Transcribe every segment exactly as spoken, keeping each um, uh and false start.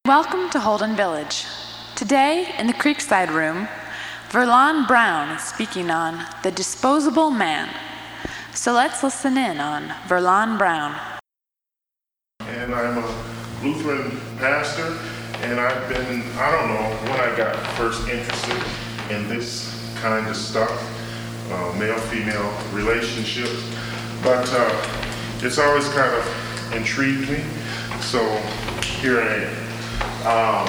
Welcome to Holden Village. Today, in the Creekside Room, Verlon Brown is speaking on The Disposable Man. So let's listen in on Verlon Brown. And I'm a Lutheran pastor, and I've been, I don't know when I got first interested in this kind of stuff, uh, male-female relationships, but uh, it's always kind of intrigued me, so here I am. Um,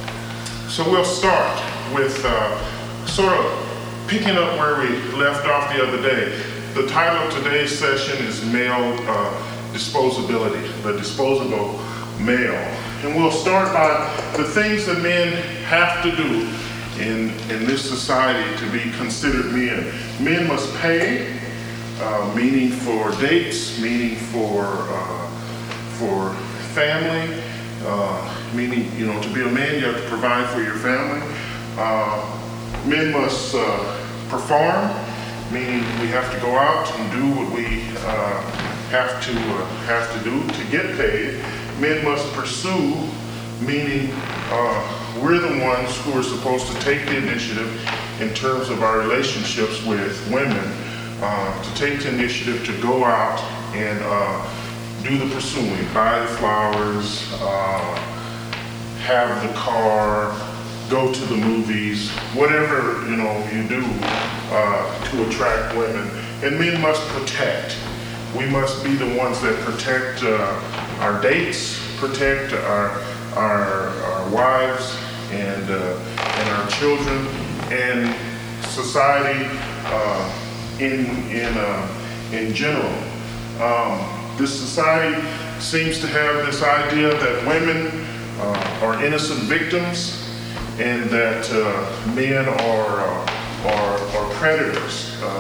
so we'll start with uh, sort of picking up where we left off the other day. The title of today's session is Male uh, Disposability, the disposable male. And we'll start by the things that men have to do in, in this society to be considered men. Men must pay, uh, meaning for dates, meaning for, uh, for family, Uh, meaning, you know, to be a man, you have to provide for your family. Uh, men must uh, perform, meaning we have to go out and do what we uh, have to uh, have to do to get paid. Men must pursue, meaning uh, we're the ones who are supposed to take the initiative in terms of our relationships with women, uh, to take the initiative to go out and uh, do the pursuing, buy the flowers, uh, have the car, go to the movies, whatever, you know, you do uh, to attract women. And men must protect. We must be the ones that protect uh, our dates, protect our our, our wives and uh, and our children and society uh, in in uh, in general. Um, This society seems to have this idea that women uh, are innocent victims and that uh, men are, uh, are, are predators. Uh,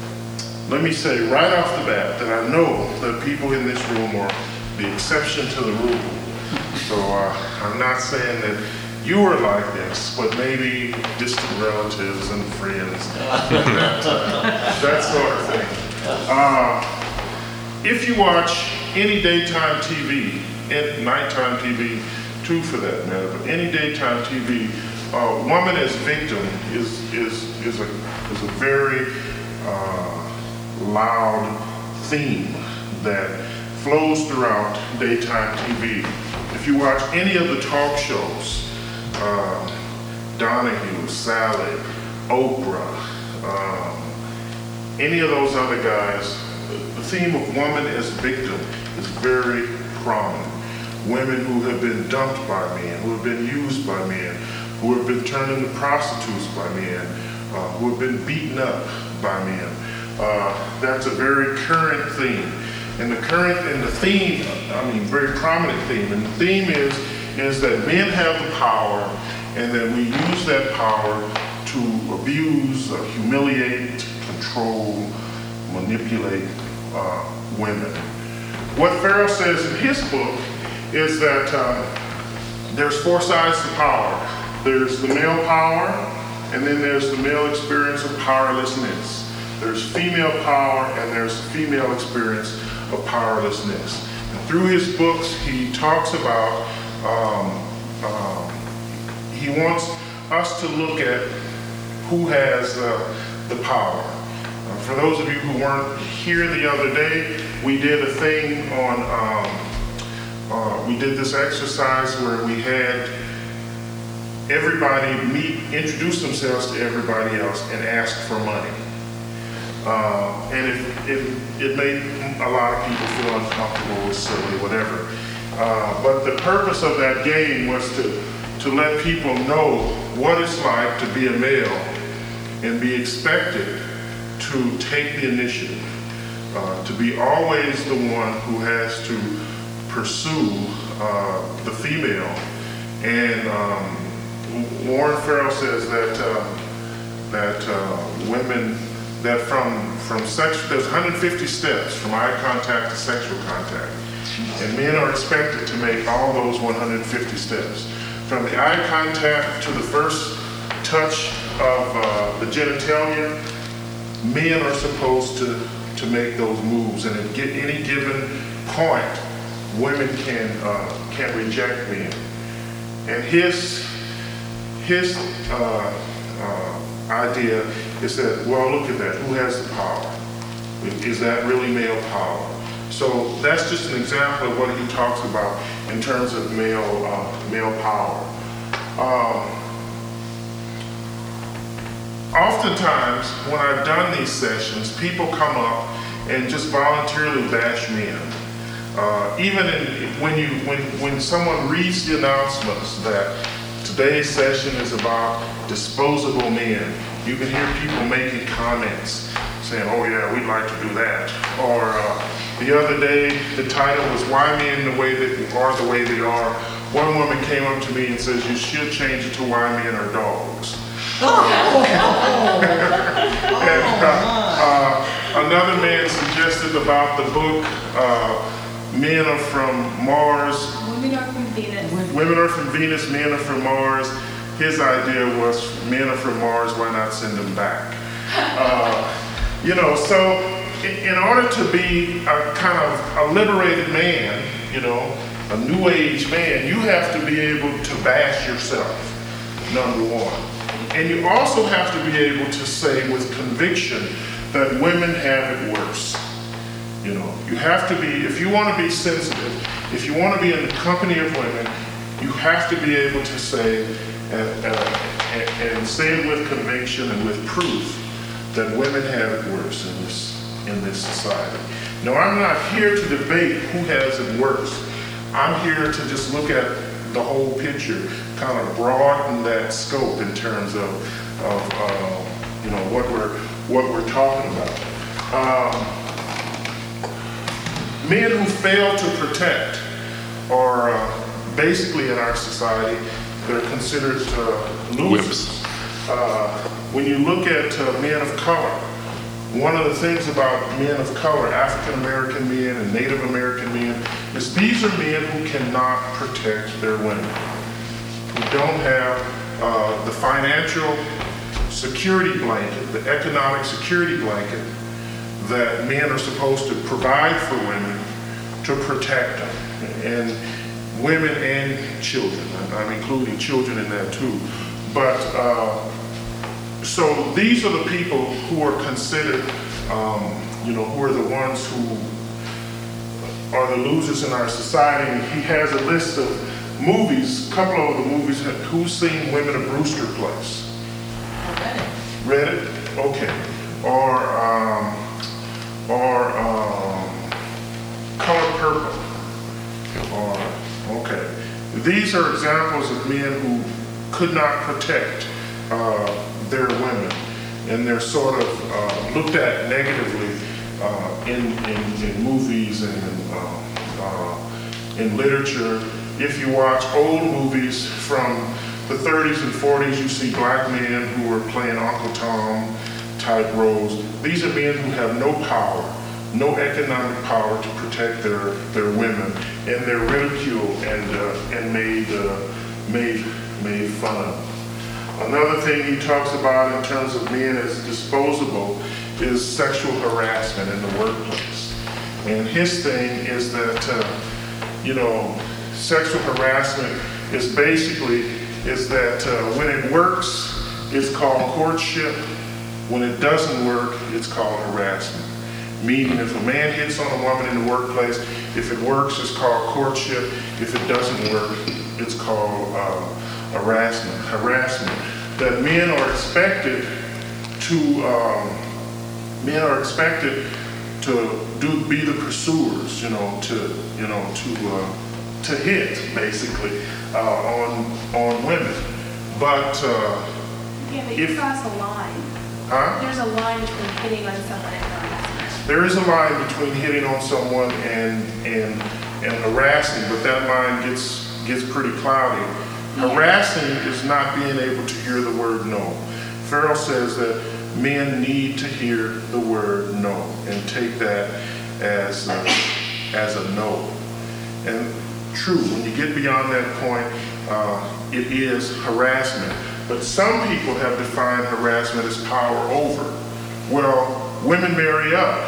let me say right off the bat that I know that people in this room are the exception to the rule. So uh, I'm not saying that you are like this, but maybe distant relatives and friends, that, uh, that sort of thing. Uh, If you watch any daytime T V, and nighttime T V too for that matter, but any daytime T V, uh, woman as victim is is is a is a very uh, loud theme that flows throughout daytime T V. If you watch any of the talk shows, uh, Donahue, Sally, Oprah, um, any of those other guys, the theme of woman as victim is very prominent. Women who have been dumped by men, who have been used by men, who have been turned into prostitutes by men, uh, who have been beaten up by men. Uh, that's a very current theme. And the current and the theme, I mean, very prominent theme. And the theme is, is that men have the power and that we use that power to abuse, uh, humiliate, control, manipulate uh, women. What Farrell says in his book is that uh, there's four sides to power. There's the male power, and then there's the male experience of powerlessness. There's female power, and there's the female experience of powerlessness. And through his books, he talks about, um, um, he wants us to look at who has uh, the power. For those of you who weren't here the other day, we did a thing on, um, uh, we did this exercise where we had everybody meet, introduce themselves to everybody else and ask for money. Uh, and it, it, it made a lot of people feel uncomfortable, or silly, whatever. Uh, but the purpose of that game was to, to let people know what it's like to be a male and be expected to take the initiative, uh, to be always the one who has to pursue uh, the female. And um, Warren Farrell says that uh, that uh, women, that from from sex, there's one hundred fifty steps from eye contact to sexual contact, and men are expected to make all those one hundred fifty steps, from the eye contact to the first touch of uh, the genitalia. Men are supposed to, to make those moves, and at any given point, women can uh, can reject men. And his, his uh, uh, idea is that, well, look at that, who has the power? Is that really male power? So that's just an example of what he talks about in terms of male, uh, male power. Um, oftentimes, when I've done these sessions, people come up and just voluntarily bash men. Uh, even in, when you when when someone reads the announcements that today's session is about disposable men, you can hear people making comments saying, "Oh yeah, we'd like to do that." Or uh, the other day, the title was "Why Men the Way They Are the Way They Are." One woman came up to me and says, "You should change it to Why Men Are Dogs." and uh, uh, another man suggested about the book. Uh, Men are from Mars. Women are from Venus. Women are from Venus, men are from Mars. His idea was men are from Mars, why not send them back? Uh, you know, so in, in order to be a kind of a liberated man, you know, a new age man, you have to be able to bash yourself, number one. And you also have to be able to say with conviction that women have it worse. You know, you have to be, if you want to be sensitive, if you want to be in the company of women, you have to be able to say, and, uh, and, and say it with conviction and with proof that women have it worse in this, in this society. Now, I'm not here to debate who has it worse. I'm here to just look at the whole picture, kind of broaden that scope in terms of, of uh, you know, what we're, what we're talking about. Um, Men who fail to protect are uh, basically in our society, they're considered uh, losers. Uh, when you look at uh, men of color, one of the things about men of color, African American men and Native American men, is these are men who cannot protect their women, who don't have uh, the financial security blanket, the economic security blanket that men are supposed to provide for women to protect them, and women and children. I'm including children in that too. But uh, so these are the people who are considered, um, you know, who are the ones who are the losers in our society. And he has a list of movies, a couple of the movies. Who's seen Women of Brewster Place? I read it. Read it? Okay. Or. Um, or um, Color Purple, or, okay. These are examples of men who could not protect uh, their women, and they're sort of uh, looked at negatively uh, in, in, in movies and in, uh, uh, in literature. If you watch old movies from the thirties and forties, you see black men who are playing Uncle Tom type roles. These are men who have no power, no economic power to protect their, their women, and they're ridiculed and uh, and made uh, made made fun of. Another thing he talks about in terms of men as disposable is sexual harassment in the workplace. And his thing is that uh, you know, sexual harassment is basically is that uh, when it works, it's called courtship. When it doesn't work, it's called harassment. Meaning if a man hits on a woman in the workplace, if it works, it's called courtship. If it doesn't work, it's called uh, harassment. Harassment. That men are expected to, um, men are expected to do be the pursuers, you know, to, you know, to, uh, to hit basically uh, on on women. But uh, Yeah, but if, you cross a line. Huh? There's a line between hitting on someone and harassment. There is a line between hitting on someone and and and harassing, but that line gets gets pretty cloudy. Yeah. Harassing is not being able to hear the word no. Farrell says that men need to hear the word no and take that as a, as a no. And true, when you get beyond that point, uh, it is harassment. But some people have defined harassment as power over. Well, women marry up.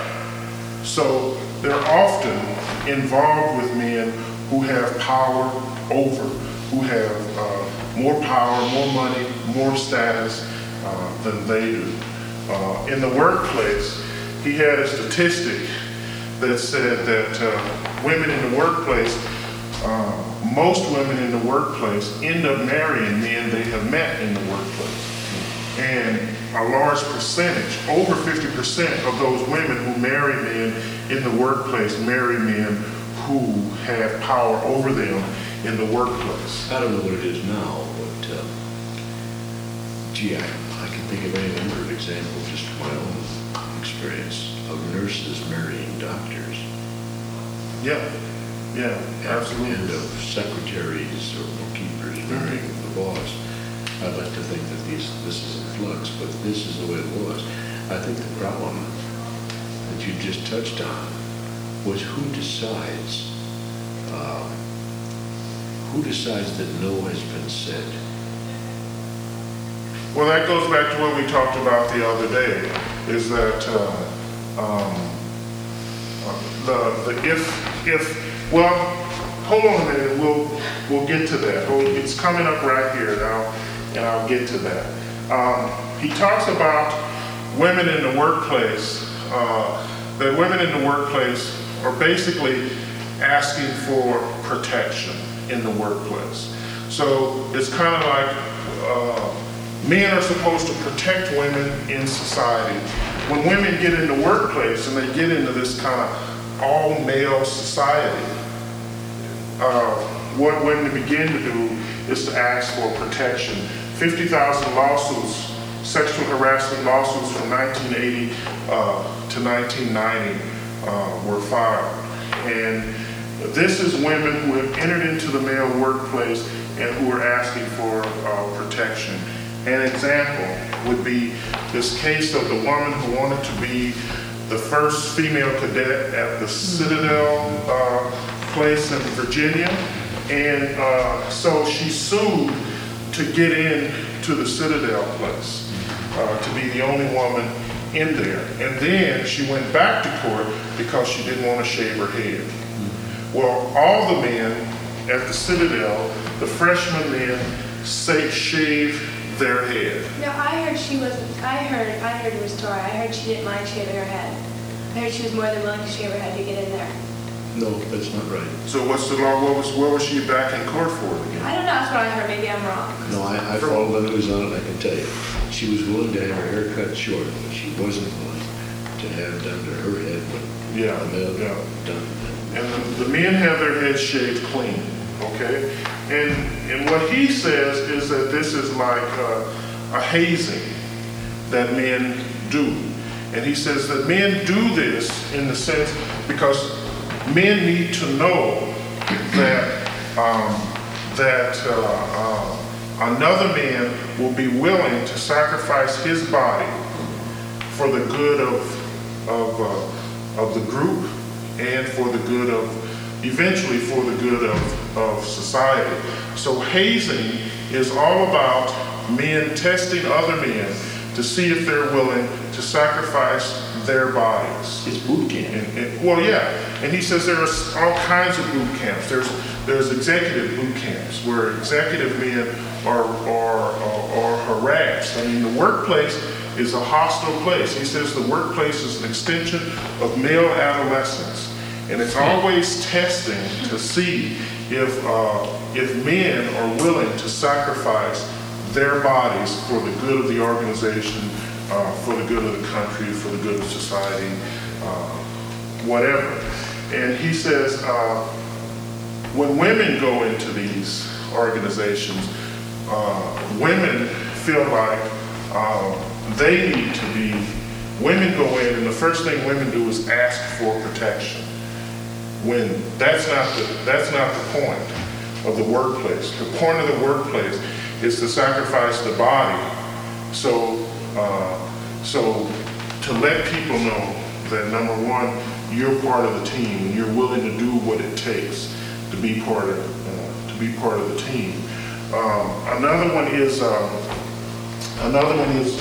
So they're often involved with men who have power over, who have uh, more power, more money, more status uh, than they do. Uh, in the workplace, he had a statistic that said that uh, women in the workplace, uh, most women in the workplace end up marrying men they have met in the workplace. And a large percentage, over fifty percent of those women who marry men in the workplace marry men who have power over them in the workplace. I don't know what it is now, but uh, gee, I, I can think of any number of examples just from my own experience of nurses marrying doctors. Yeah, yeah, And- absolutely. And of secretaries or bookkeepers marrying the boss. I'd like to think that these, this is in flux, but this is the way it was. I think the problem that you just touched on was who decides, uh, who decides that no has been said? Well, that goes back to what we talked about the other day, is that uh, um, uh, the, the if, if, well, hold on a minute, we'll, we'll get to that. Hold- It's coming up right here now, and I'll get to that. Um, he talks about women in the workplace, uh, that women in the workplace are basically asking for protection in the workplace. So it's kind of like uh, men are supposed to protect women in society. When women get in the workplace and they get into this kind of all-male society, uh, what women begin to do is to ask for protection. fifty thousand lawsuits, sexual harassment lawsuits from nineteen eighty uh, to nineteen ninety uh, were filed. And this is women who have entered into the male workplace and who are asking for uh, protection. An example would be this case of the woman who wanted to be the first female cadet at the Citadel uh, place in Virginia. And uh, so she sued to get in to the Citadel place, uh, to be the only woman in there. And then she went back to court because she didn't want to shave her head. Well, all the men at the Citadel, the freshman men, say shave their head. No, I heard she wasn't, I heard, I heard her story. I heard she didn't mind shaving her head. I heard she was more than willing to shave her head to get in there. No, that's not right. So what's the law? What was, what was she back in court for again? I don't know, that's what I heard. Maybe I'm wrong. No, I, I followed the news on it, I can tell you. She was willing to have her hair cut short, but she wasn't willing to have done to her head what Yeah, the male yeah. done. And the, the men have their heads shaved clean, okay? And and what he says is that this is like uh, a hazing that men do. And he says that men do this in the sense because men need to know that um, that uh, uh, another man will be willing to sacrifice his body for the good of of uh, of the group and for the good of, eventually for the good of, of society. So hazing is all about men testing other men to see if they're willing to sacrifice their bodies. It's boot camp. And, and, well, yeah, and he says there's all kinds of boot camps. There's there's executive boot camps where executive men are are are, are harassed. I mean, the workplace is a hostile place. He says the workplace is an extension of male adolescence, and it's always testing to see if uh, if men are willing to sacrifice their bodies for the good of the organization, uh, for the good of the country, for the good of society, uh, whatever. And he says uh, when women go into these organizations, uh, women feel like uh, they need to be, women go in and the first thing women do is ask for protection. When that's not the, that's not the point of the workplace. The point of the workplace is to sacrifice the body. So, uh, so to let people know that number one, you're part of the team and you're willing to do what it takes to be part of uh, to be part of the team. Um, another one is um, another one is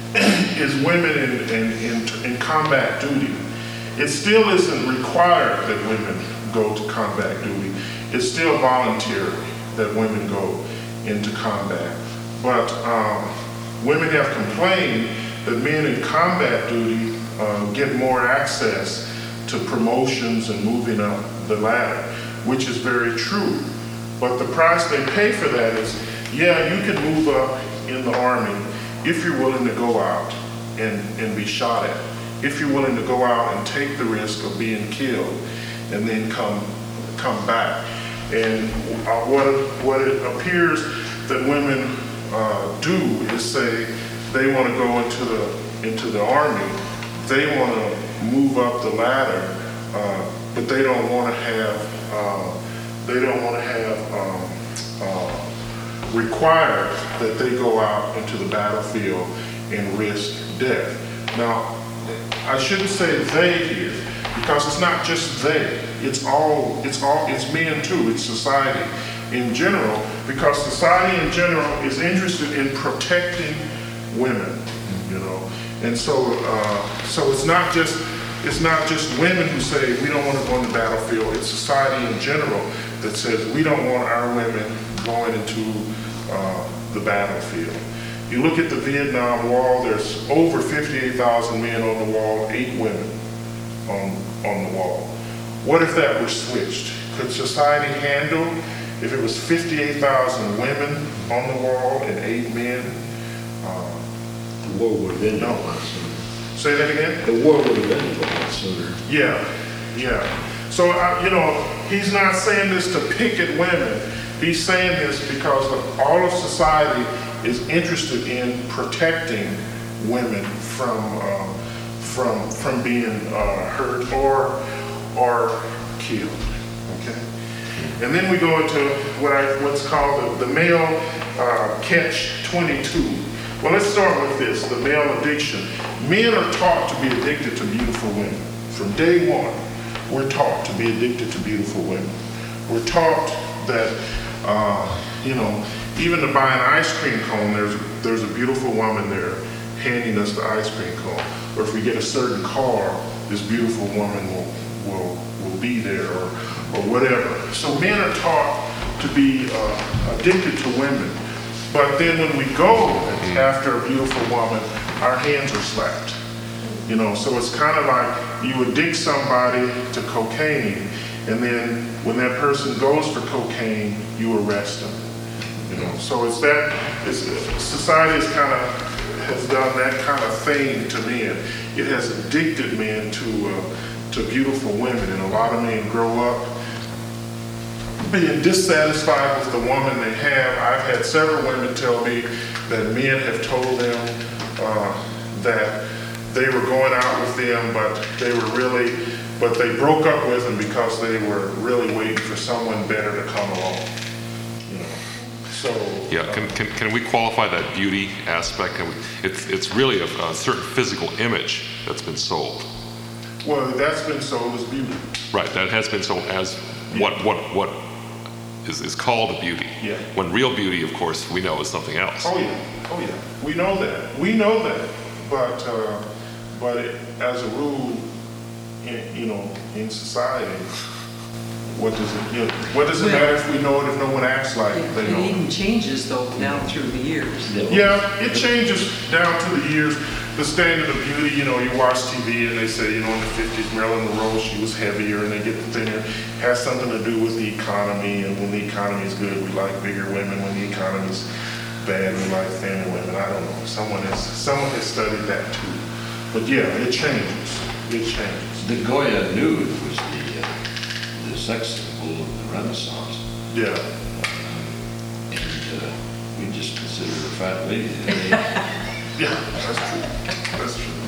is women in, in, in, in combat duty. It still isn't required that women go to combat duty. It's still voluntary. that women go into combat. But um, women have complained that men in combat duty uh, get more access to promotions and moving up the ladder, which is very true. But the price they pay for that is, yeah, you can move up in the Army if you're willing to go out and, and be shot at. If you're willing to go out and take the risk of being killed and then come come back. And uh, what, what it appears that women uh, do is say they want to go into the, into the Army, they want to move up the ladder, uh, but they don't want to have, uh, they don't want to have um, uh, required that they go out into the battlefield and risk death. Now, I shouldn't say they here, because it's not just they. It's all, it's all, it's men too. It's society in general, because society in general is interested in protecting women, you know. And so, uh, so it's not just, it's not just women who say we don't want to go on the battlefield. It's society in general that says we don't want our women going into uh, the battlefield. You look at the Vietnam Wall, there's over fifty-eight thousand men on the wall, eight women on, on the wall. What if that were switched? Could society handle if it was fifty-eight thousand women on the wall and eight men? Uh, The war would have ended a No. lot sooner. say that again? The war would have ended a lot sooner. Yeah, yeah. So, uh, you know, he's not saying this to pick at women. He's saying this because of all of society is interested in protecting women from uh, from from being uh, hurt or or killed. Okay, and then we go into what I what's called the, the male uh, catch twenty-two. Well, let's start with this: the male addiction. Men are taught to be addicted to beautiful women from day one. We're taught to be addicted to beautiful women. We're taught that uh, you know. Even to buy an ice cream cone, there's there's a beautiful woman there handing us the ice cream cone. Or if we get a certain car, this beautiful woman will will will be there, or or whatever. So men are taught to be uh, addicted to women. But then when we go after a beautiful woman, our hands are slapped. You know, so it's kind of like you addict somebody to cocaine, and then when that person goes for cocaine, you arrest them. You know, so it's that, it's, society is kind of, has done that kind of thing to men. It has addicted men to uh, to beautiful women, and a lot of men grow up being dissatisfied with the woman they have. I've had several women tell me that men have told them uh, that they were going out with them, but they were really, but they broke up with them because they were really waiting for someone better to come along. So, Yeah, can, can, can we qualify that beauty aspect? Can we, it's, it's really a, a certain physical image that's been sold. Well, that's been sold as beauty. Right, that has been sold as what what what is, is called a beauty. Yeah. When real beauty, of course, we know is something else. Oh yeah, oh yeah. We know that. We know that. But uh, but it, as a rule, in, you know, in society, what does it, you know, what does it Well- matter if we know it if no one acts like Yeah, they It know it? even changes though now through the years. Yeah, it changes down to the years. The standard of beauty, you know, you watch T V and they say, you know, in the fifties, Marilyn Monroe, she was heavier, and they get the thinner. Has something to do with the economy, and when the economy is good, we like bigger women. When the economy is bad, we like thinner women. I don't know. Someone has, someone has studied that too. But yeah, it changes. It changes. The Goya nude was the, uh, the sex symbol of the Renaissance. Yeah. And uh, we just consider her a fat lady today. Yeah, that's true. That's true.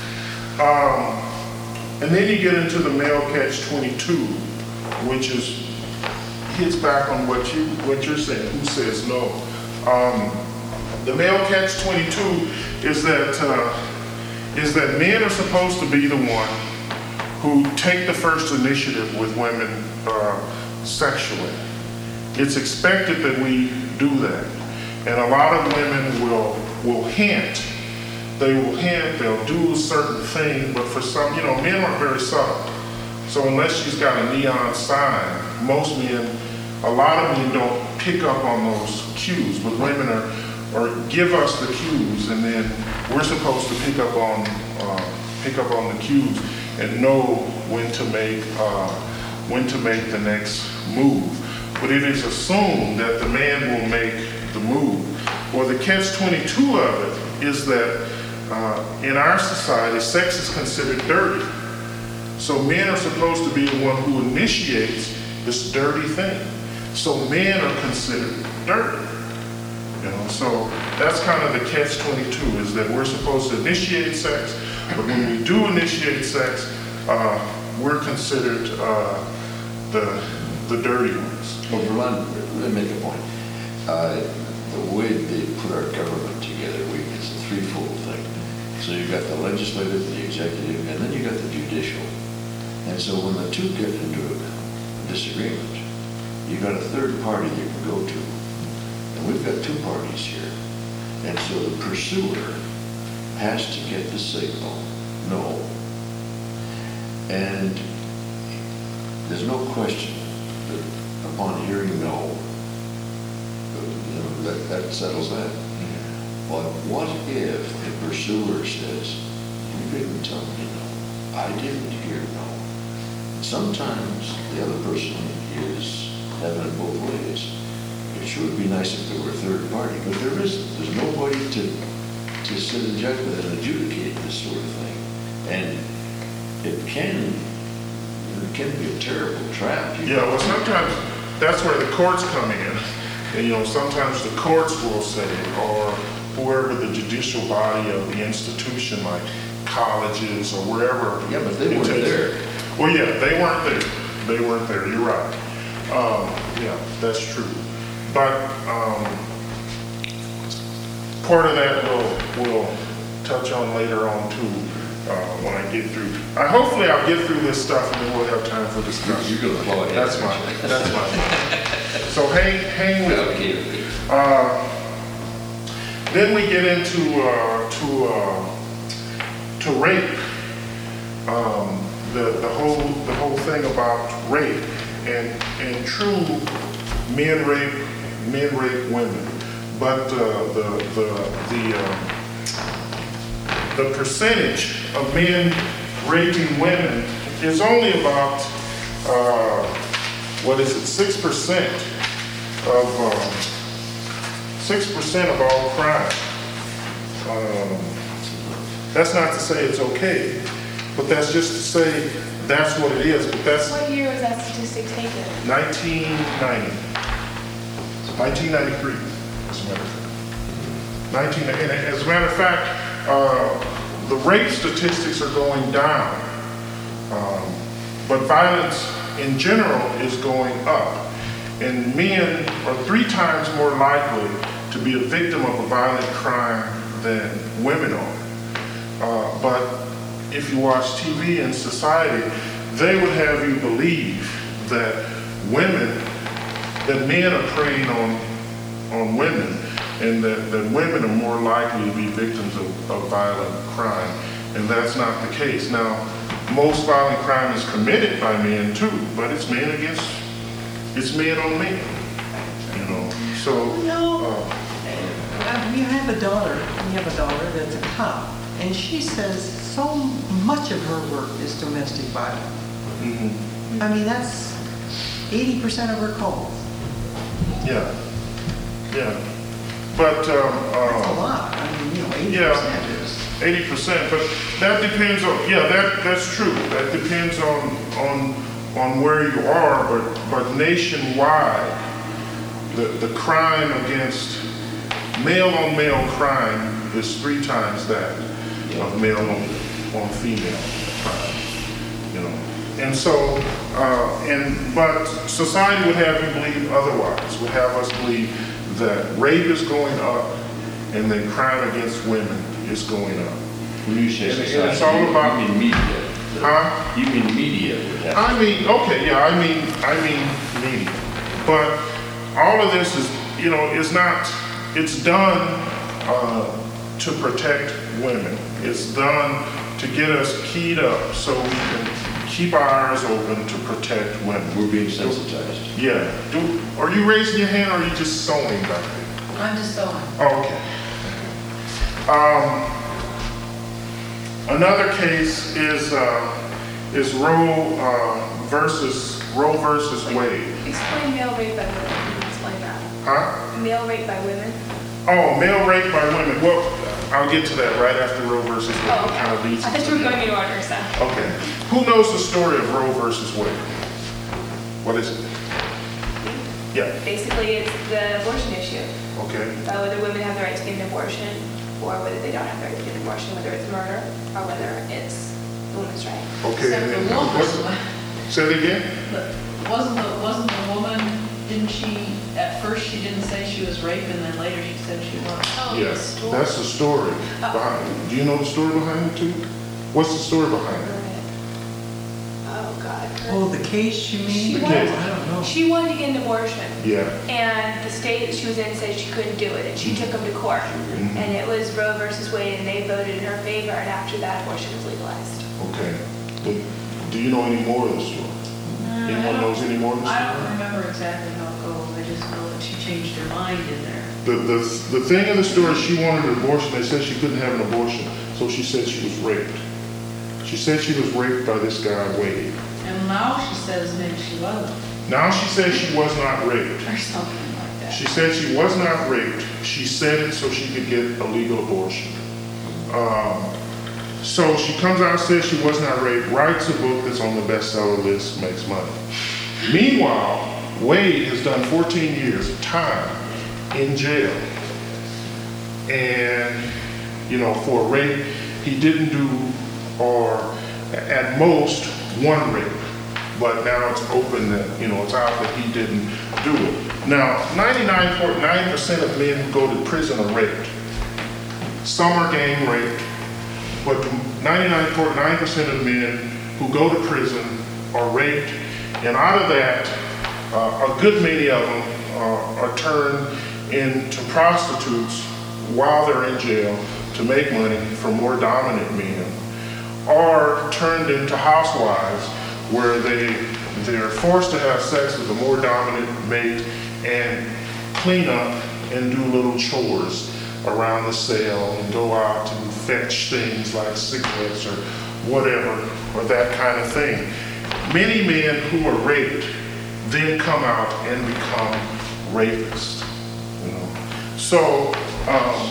Um, and then you get into the male catch twenty-two, which is hits back on what you what you're saying. Who says no? Um, the male catch twenty-two is that uh, is that men are supposed to be the one who take the first initiative with women uh, sexually. It's expected that we do that, and a lot of women will will hint. They will hint. They'll do a certain thing, but for some, you know, men aren't very subtle. So unless she's got a neon sign, most men, a lot of men don't pick up on those cues, but women are, or give us the cues, and then we're supposed to pick up on, uh, pick up on the cues and know when to make, uh, when to make the next move. But it is assumed that the man will make the move. Well, the catch twenty-two of it is that uh, in our society, sex is considered dirty. So men are supposed to be the one who initiates this dirty thing. So men are considered dirty. You know, so that's kind of the catch twenty-two, is that we're supposed to initiate sex, but when we do initiate sex, uh, we're considered uh, the the dirty ones. Well, Verlon, let me make a point. Uh, the way they put our government together, we, it's a threefold thing. So you've got the legislative, the executive, and then you got the judicial. And so when the two get into a disagreement, you got a third party you can go to. And we've got two parties here. And so the pursuer has to get the signal, no. And there's no question that upon hearing no, you know, that, that settles that. But what if the pursuer says, you didn't tell me no, I didn't hear no? Sometimes the other person is having it both ways. It sure would be nice if there were a third party, but there isn't. There's nobody to, to sit in judgment and adjudicate this sort of thing. And it can, it can be a terrible trap. You Yeah, well, sometimes that's where the courts come in. And, you know, sometimes the courts will say, or whoever the judicial body of the institution, like colleges or wherever. Yeah, but they it weren't takes- there. Well, yeah, they weren't there. They weren't there, you're right. Um, yeah, that's true. But um, part of that we'll, we'll touch on later on too, uh, when I get through. I, hopefully I'll get through this stuff and then we'll have time for discussion. You're gonna blow it. That's my, that's my. So hang, hang with me. Okay. Uh, Then we get into, uh, to, uh, to rape. Um, the, the whole, the whole thing about rape, and, and true, men rape, men rape women, but uh, the, the, the, uh, the percentage of men raping women is only about, uh, what is it, six percent of, um, six percent of all crime. Um, that's not to say it's okay, but that's just to say that's what it is. But that's What year was that statistic taken? nineteen ninety, nineteen ninety-three, as a matter of fact. nineteen, and as a matter of fact, uh, the rape statistics are going down, um, but violence in general is going up. And men are three times more likely to be a victim of a violent crime than women are. Uh, but if you watch T V in society, they would have you believe that women, that men are preying on, on women, and that, that women are more likely to be victims of, of violent crime. And that's not the case. Now, most violent crime is committed by men too, but it's men against, it's men on men, you know, so. No. uh, Uh, We have a daughter, we have a daughter that's a cop, and she says so much of her work is domestic violence. mhm. I mean, that's eighty percent of her calls. Yeah, yeah, but, um, That's a uh, lot. I mean, you know, eighty Yeah. percent is. eighty percent, but that depends on, yeah, that, that's true. That depends on, on, on where you are, but, but nationwide, the, the crime against, male-on-male crime is three times that of male-on-female crime, you know. And so, uh, and, but society would have you believe otherwise, would have us believe that rape is going up and that crime against women is going up. When you say And- and society, it's all you- about- you mean media. Huh? You mean media would have. I mean, okay, yeah, I mean, I mean media. But all of this is, you know, is not, it's done uh, to protect women. It's done to get us keyed up so we can keep our eyes open to protect women. We're being sensitized. Yeah. Do, are you raising your hand or are you just sewing back there? I'm just sewing. Oh, okay. Um, another case is uh, is Roe uh, versus Roe versus Wade. Explain male rape by women. Can you explain that? Huh? Male rape by women? Oh, male rape by women. Well, I'll get to that right after Roe versus Wade. Oh, It kind of okay. leads I thought into you were that. going in order, so. Okay. Who knows the story of Roe versus Wade? What is it? Yeah. Basically, it's the abortion issue. Okay. Uh, whether women have the right to get an abortion or whether they don't have the right to get an abortion, whether it's murder or whether it's the woman's right. Okay. Except and the then woman, what- Say it again? but wasn't the, wasn't the woman, didn't she, at first she didn't say she was raped and then later she said she was? Oh, Yeah, the story. that's the story behind it. Do you know the story behind it too? What's the story behind it? Oh, God. Oh, the case, you She mean? wanted, I don't know. she wanted to get an abortion. Yeah. And the state that she was in said she couldn't do it, and she took them to court. Mhm. And it was Roe versus Wade, and they voted in her favor, and after that, abortion was legalized. Okay. But do you know any more of the story? Anyone knows any more of the I don't story? remember exactly how it goes, I just know that she changed her mind in there. The, the, the thing of the story, she wanted an abortion. They said she couldn't have an abortion, so she said she was raped. She said she was raped by this guy, Wade. And now she says maybe she wasn't, Now she says she was not raped. or something like that. She said she was not raped. She said it so she could get a legal abortion. Um, so she comes out and says she was not raped, writes a book that's on the bestseller list, makes money. Meanwhile, Wade has done fourteen years of time in jail. And, you know, for rape, he didn't do, or at most, one rape. But now it's open that, you know, it's out that he didn't do it. Now, ninety-nine point nine percent of men who go to prison are raped. Some are gang raped, but ninety-nine point nine percent of men who go to prison are raped. And out of that, uh, a good many of them uh, are turned into prostitutes while they're in jail to make money for more dominant men, or turned into housewives where they, they're forced to have sex with a more dominant mate and clean up and do little chores around the cell and go out and fetch things like cigarettes or whatever, or that kind of thing. Many men who are raped then come out and become rapists, you know. So um,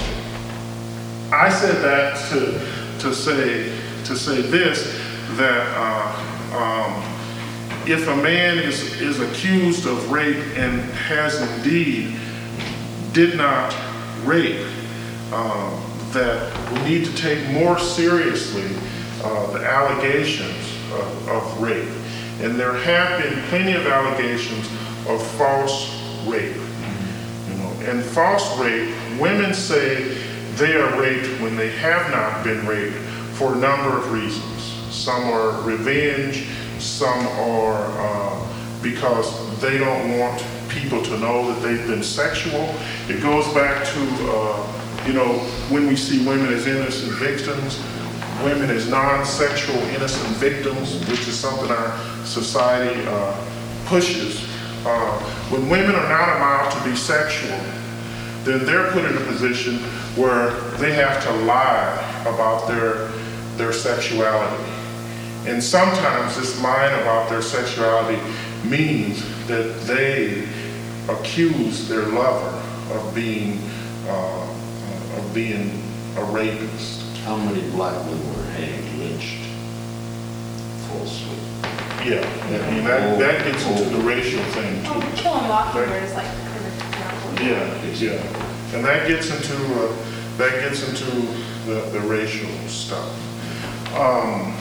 I said that to to say to say this, that uh, um, if a man is is accused of rape and has indeed did not rape, um, that we need to take more seriously uh, the allegations of, of rape. And there have been plenty of allegations of false rape. You know, and false rape, women say they are raped when they have not been raped for a number of reasons. Some are revenge, some are uh, because they don't want people to know that they've been sexual. It goes back to, uh, you know, when we see women as innocent victims, women as non-sexual innocent victims, which is something our society uh, pushes. Uh, when women are not allowed to be sexual, then they're put in a position where they have to lie about their, their sexuality. And sometimes this lying about their sexuality means that they accuse their lover of being, uh, of being a rapist. How many black women were hanged, lynched, falsely? Yeah, I mean, that, that gets into the racial thing Oh, too. killing Mockingbird is like the perfect example. Yeah, yeah. And that gets into, uh, that gets into the, the racial stuff. Um,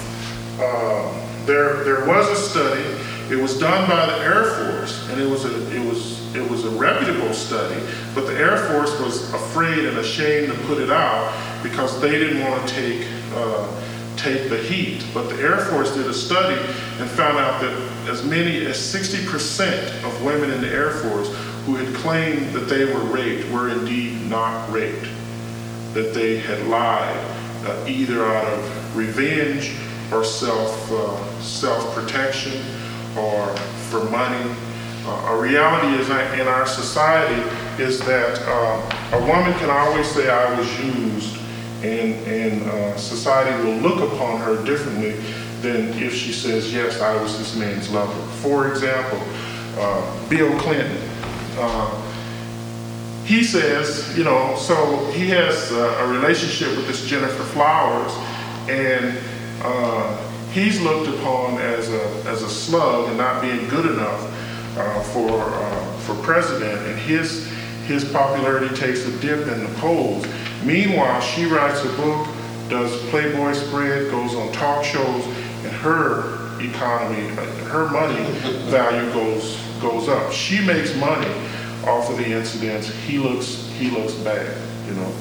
uh, there, there was a study, it was done by the Air Force, and it was a, it was, it was a reputable study, but the Air Force was afraid and ashamed to put it out because they didn't want to take, uh, take the heat. But the Air Force did a study and found out that as many as sixty percent of women in the Air Force who had claimed that they were raped were indeed not raped, that they had lied, uh, either out of revenge or self uh, self-protection or for money. Uh, a reality is that in our society is that uh, a woman can always say I was used, and, and uh, society will look upon her differently than if she says, yes, I was this man's lover. For example, uh, Bill Clinton. Uh, he says, you know, so he has uh, a relationship with this Jennifer Flowers, and uh, he's looked upon as a, as a slug and not being good enough Uh, for uh, for president, and his his popularity takes a dip in the polls. Meanwhile, she writes a book, does Playboy spread, goes on talk shows, and her economy, her money value goes goes up. She makes money off of the incidents. He looks he looks bad, you know.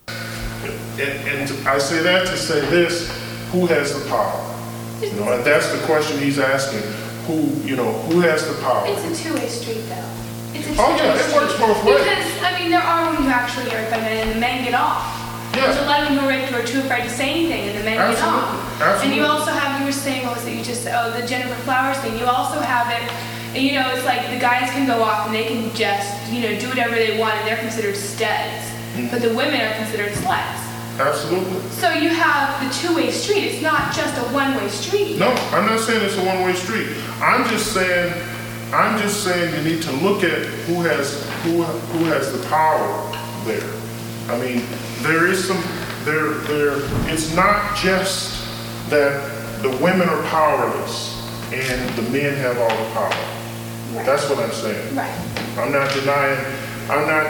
And, and I say that to say this: who has the power? You know, and that's the question he's asking. Who, you know, who has the power? It's a two-way street, though. It's a Oh, two-way yeah, it street. works both ways. Because, I mean, there are women who actually get raped by men, and the men get off. Yeah. There's a lot of women who are raped who are too afraid to say anything, and the men get Absolutely. off. Absolutely. And you also have, you were saying, what was it, you just said, oh, the Jennifer Flowers thing. You also have it, and, you know, it's like the guys can go off and they can just, you know, do whatever they want, and they're considered studs. Mm-hmm. But the women are considered sluts. Absolutely. So you have the two-way street. It's not just a one-way street. No, I'm not saying it's a one-way street. I'm just saying, I'm just saying you need to look at who has who who has the power there. I mean, there is some there there. It's not just that the women are powerless and the men have all the power. Right. That's what I'm saying. Right. I'm not denying. I'm not,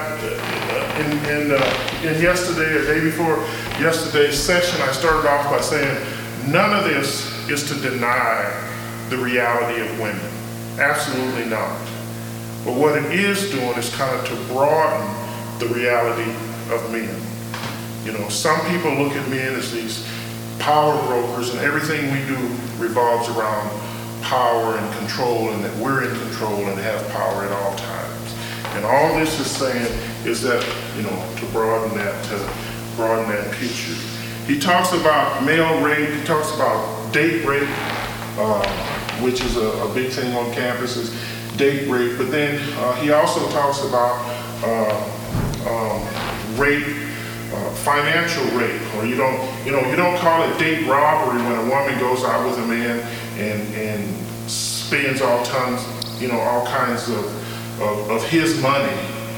uh, in, in, uh, in yesterday or day before yesterday's session, I started off by saying none of this is to deny the reality of women. Absolutely not. But what it is doing is kind of to broaden the reality of men. You know, some people look at men as these power brokers, and everything we do revolves around power and control, and that we're in control and have power at all times. And all this is saying is that, you know, to broaden that, to broaden that picture. He talks about male rape, he talks about date rape, uh, which is a, a big thing on campuses, date rape, but then uh, he also talks about uh, um, rape, uh, financial rape, or you don't, you know, you don't call it date robbery when a woman goes out with a man and, and spends all tons, you know, all kinds of Of, of his money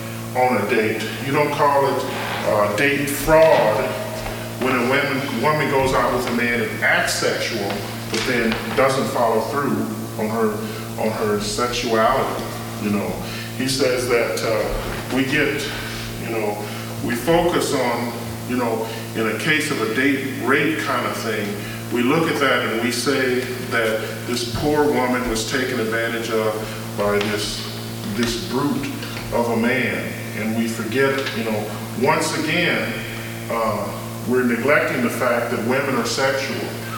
on a date. You don't call it uh, date fraud when a woman, woman goes out with a man and acts sexual, but then doesn't follow through on her on her sexuality. You know, he says that uh, we get, you know, we focus on, you know, in a case of a date rape kind of thing, we look at that and we say that this poor woman was taken advantage of by this this brute of a man, and we forget, you know, once again, uh, we're neglecting the fact that women are sexual,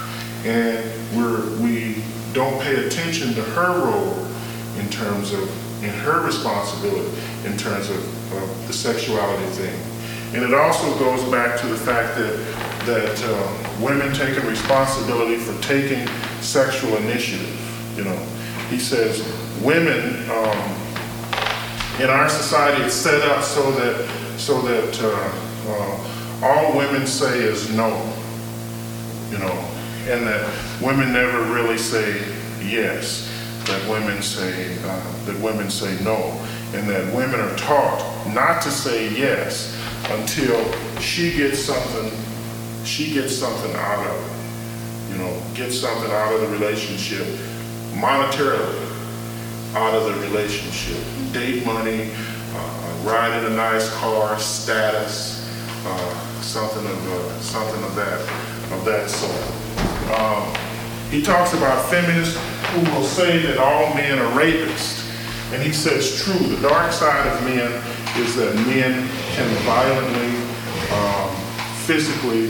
and we're, we don't pay attention to her role in terms of, in her responsibility in terms of, of the sexuality thing. And it also goes back to the fact that, that uh, women taking responsibility for taking sexual initiative, you know. He says women, um, in our society, it's set up so that so that uh, uh, all women say is no, you know, and that women never really say yes. That women say uh, that women say no, and that women are taught not to say yes until she gets something. She gets something out of it, you know, gets something out of the relationship monetarily. Out of the relationship, date money, uh, ride in a nice car, status, uh, something of uh, something of that of that sort. Um, he talks about feminists who will say that all men are rapists, and he says true. The dark side of men is that men can violently, um, physically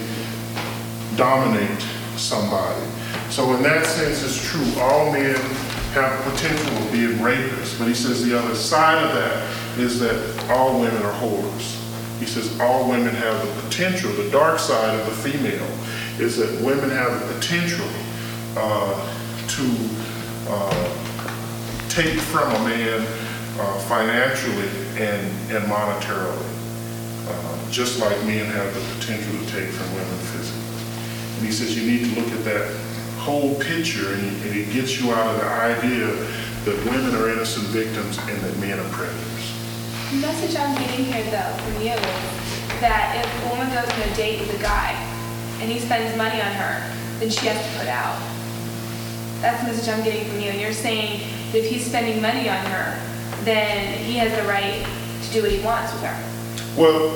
dominate somebody. So in that sense, it's true. All men have potential of being rapists, but he says the other side of that is that all women are whores. He says all women have the potential. The dark side of the female is that women have the potential uh, to uh, take from a man uh, financially and, and monetarily, uh, just like men have the potential to take from women physically. And he says you need to look at that whole picture, and, and it gets you out of the idea that women are innocent victims and that men are predators. The message I'm getting here, though, from you is that if a woman goes on a date with a guy and he spends money on her, then she has to put out. That's the message I'm getting from you. And you're saying that if he's spending money on her, then he has the right to do what he wants with her. Well,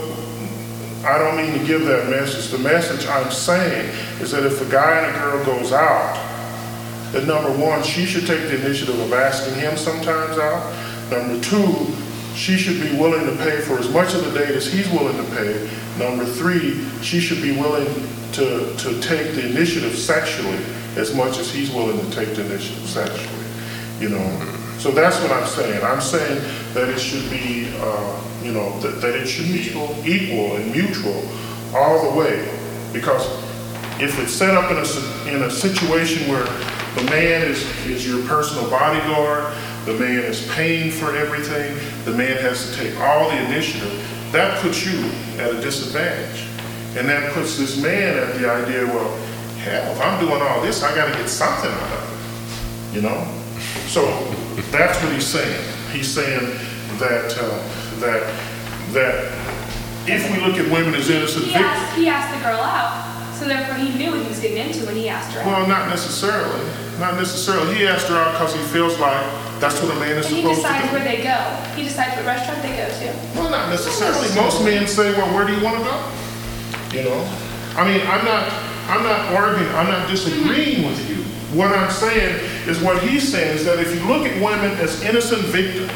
I don't mean to give that message. The message I'm saying is that if a guy and a girl goes out, that number one, she should take the initiative of asking him sometimes out. Number two, she should be willing to pay for as much of the date as he's willing to pay. Number three, she should be willing to, to take the initiative sexually as much as he's willing to take the initiative sexually. You know, so that's what I'm saying. I'm saying that it should be, uh, you know, that, that it should be equal and mutual all the way. Because if it's set up in a, in a situation where the man is, is your personal bodyguard, the man is paying for everything, the man has to take all the initiative, that puts you at a disadvantage. And that puts this man at the idea, well, hell, if I'm doing all this, I gotta get something out of it, you know? So that's what he's saying. He's saying that, uh, that, that if we look at women as innocent He victims. asked, he asked the girl out, so therefore he knew what he was getting into when he asked her out. Well, not necessarily. Not necessarily. He asked her out because he feels like that's what a man is And he supposed to decides do. where they go. He decides what restaurant they go to. Well, not necessarily. Most men say, well, where do you want to go? You know? I mean, I'm not, I'm not arguing, I'm not disagreeing with you. What I'm saying is what he's saying is that if you look at women as innocent victims,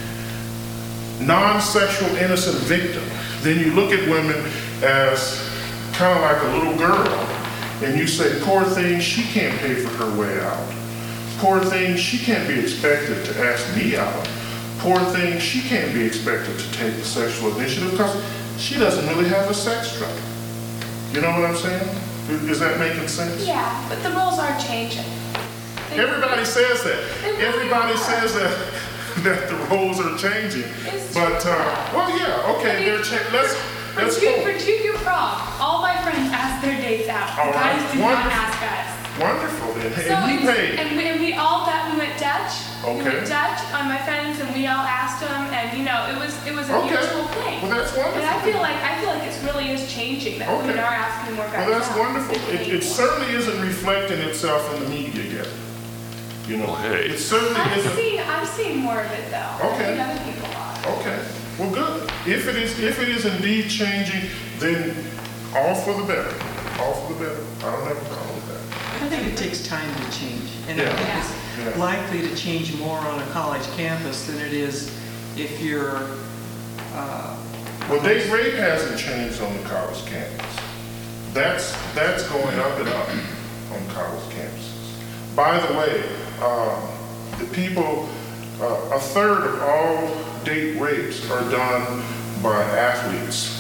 non-sexual innocent victim, then you look at women as kind of like a little girl, and you say, poor thing, she can't pay for her way out. Poor thing, she can't be expected to ask me out. Poor thing, she can't be expected to take the sexual initiative because she doesn't really have a sex drive. You know what I'm saying? Is that making sense? Yeah, but the rules are changing. They- Everybody says that. They really Everybody are. says that that the rules are changing. It's But true. uh, well, yeah, I okay, mean, they're cha- let's For let's two, go. for junior prom, all my friends ask their dates out. All right, Guys do not wonderful. ask us. Wonderful then. So And you it's- paid. and we, and we all got, we went Dutch. We Okay. went Dutch on my friends, and we all asked them, and you know, it was it was a Okay. mutual thing. Well, that's wonderful. And I feel like I feel like it really is changing that women Okay. are asking more guys Well, that's out. wonderful. They It, pay it more. certainly isn't reflecting itself in the media yet. You know, Well, hey. it certainly I'm isn't. seeing I'm seeing more of it though. Okay. I think other people are. Okay, well, good. If it is, if it is indeed changing, then all for the better. All for the better. I don't have a problem with that. I think it takes time to change. And I Yeah. think Yeah. it's likely to change more on a college campus than it is if you're, uh, Well, date rape hasn't changed on the college campus. That's, that's going up and up on college campuses. By the way, uh, the people, uh, a third of all date rapes are done by athletes.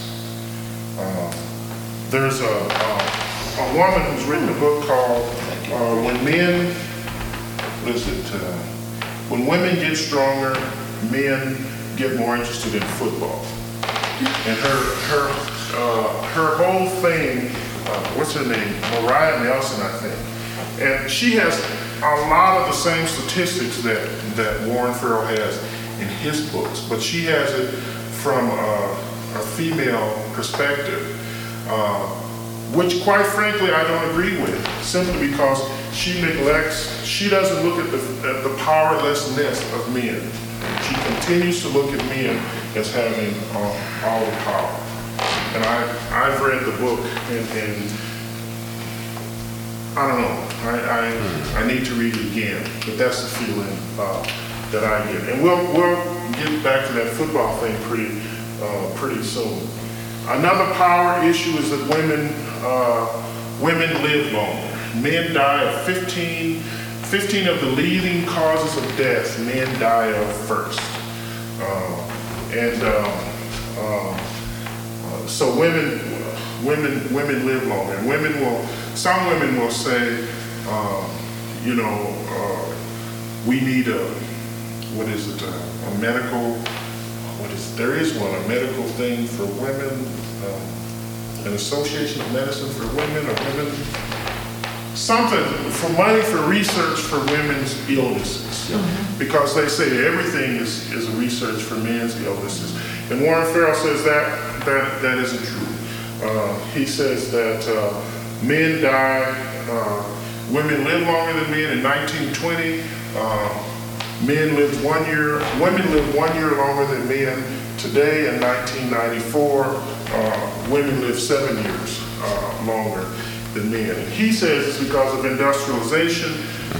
Uh, There's a, a, a woman who's written a book called uh, When Men, what is it? Uh, When Women Get Stronger, Men Get More Interested in Football. And her her uh, her whole thing, uh, what's her name? Mariah Nelson, I think. And she has a lot of the same statistics that, that Warren Farrell has in his books, but she has it from a, a female perspective, uh, which quite frankly I don't agree with, simply because she neglects, she doesn't look at the, at the powerlessness of men. She continues to look at men as having uh, all the power. And I, I've read the book, and, and I don't know, I, I, I need to read it again, but that's the feeling uh, that I get. And we'll, we'll get back to that football thing pretty, uh, pretty soon. Another power issue is that women, uh, women live longer. Men die of fifteen, fifteen of the leading causes of death, men die of first. Uh, and um, um, uh, so women, women, women live longer. And women will, some women will say, um, you know, uh, we need a, what is it, a, a medical, what is, there is one, a medical thing for women, um, an association of medicine for women or women, something for money for research for women's illnesses. Mm-hmm. Because they say everything is, is a research for men's illnesses. And Warren Farrell says that that, that isn't true. Uh, he says that uh, men die, uh, women live longer than men. In nineteen twenty, uh, men lived one year, women lived one year longer than men. Today in nineteen ninety-four, uh, women live seven years uh, longer than men. And he says it's because of industrialization.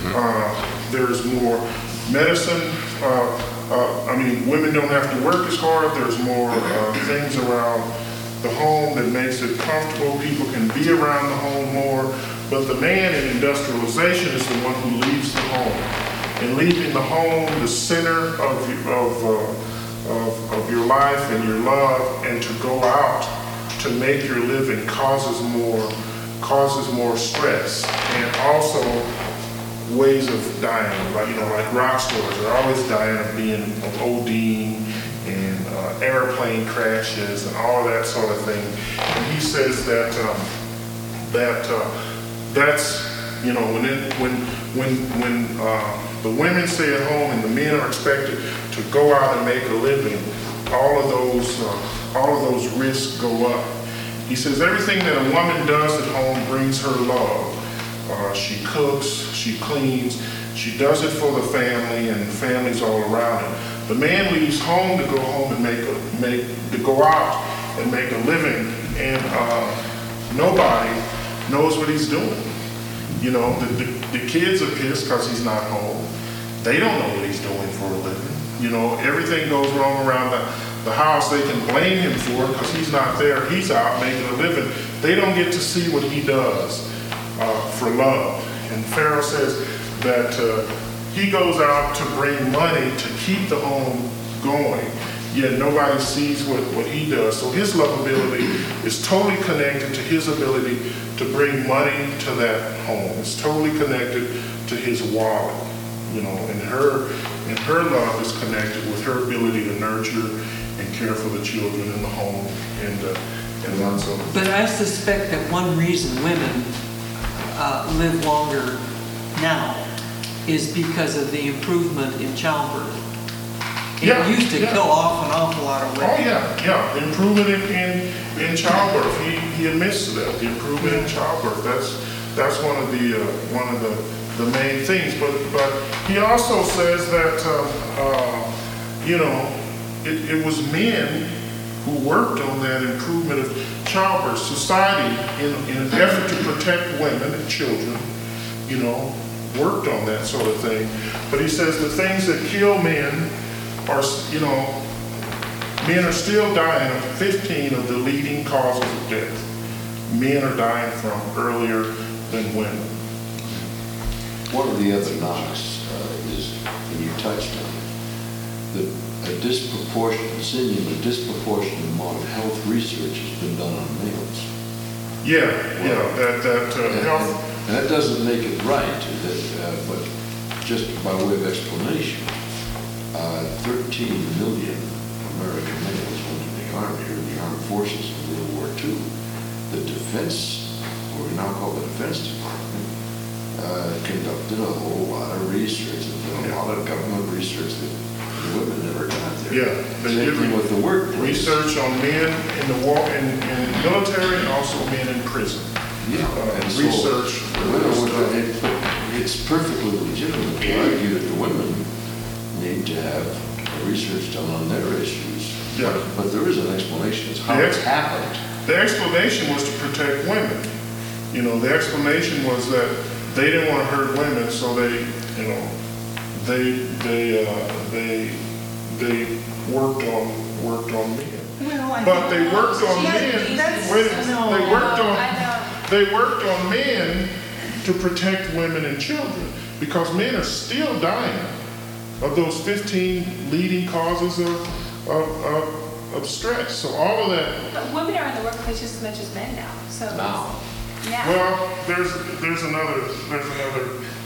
Uh, there's more medicine. Uh, uh, I mean, women don't have to work as hard. There's more uh, things around the home that makes it comfortable. People can be around the home more. But the man in industrialization is the one who leaves the home. And leaving the home, the center of, of, uh, of, of your life and your love, and to go out to make your living causes more causes more stress, and also ways of dying, like, you know, like rock stars are always dying of being of ODing and uh, airplane crashes and all that sort of thing. And he says that um, that uh, that's, you know, when it, when when when uh, the women stay at home and the men are expected to go out and make a living, all of those uh, all of those risks go up. He says everything that a woman does at home brings her love. Uh, she cooks, she cleans, she does it for the family, and the family's all around her. The man leaves home to go home and make a make to go out and make a living, and uh, nobody knows what he's doing. You know, the, the, the kids are pissed because he's not home. They don't know what he's doing for a living. You know, everything goes wrong around the, the house. They can blame him for it because he's not there. He's out making a living. They don't get to see what he does uh, for love. And Farrell says that uh, he goes out to bring money to keep the home going, yet nobody sees what, what he does. So his lovability is totally connected to his ability to bring money to that home. It's totally connected to his wallet, you know, and her and her love is connected with her ability to nurture and care for the children in the home, and uh, and lots of. But I suspect that one reason women uh, live longer now is because of the improvement in childbirth. It Yeah, used to yeah. kill off an awful lot of Oh women. yeah, yeah. Improvement in, in, in childbirth. He, he admits to that. The improvement in childbirth. That's that's one of the uh, one of the, the main things. But but he also says that um, uh, you know it, it was men who worked on that improvement of childbirth. Society, in, in an effort to protect women and children, you know, worked on that sort of thing. But he says the things that kill men are, you know, men are still dying of fifteen of the leading causes of death. Men are dying from earlier than women. One of the other knocks uh, is, and you touched on it, that a disproportionate, insinuating a disproportionate amount of health research has been done on males. Yeah, yeah, that, that uh, And- health, And that doesn't make it right, that, uh, but just by way of explanation, uh, thirteen million American males went to the Army or the Armed Forces in World War Two. The Defense, what we now call the Defense Department, uh, conducted a whole lot of research, and a lot of government research that the women never got there. Yeah, they Same did thing with the workplace. research on men in the war, in, in military, and also men in prison. Yeah, Uh, and so, research. well, what- it- it's perfectly legitimate to argue that the women need to have research done on their issues. Yeah. But- But there is an explanation as how The it's ex- happened. The explanation was to protect women. You know, the explanation was that they didn't want to hurt women, so they, you know, they they uh, they they worked on worked on men. Well, I But they worked on Yeah, men. that's- Wait a minute. no. They worked on I know. they worked on men to protect women and children, because men are still dying of those fifteen leading causes of of, of, of stress. So all of that. But women are in the workplace just as much as men now, so. Now. Yeah. Well, there's there's another there's another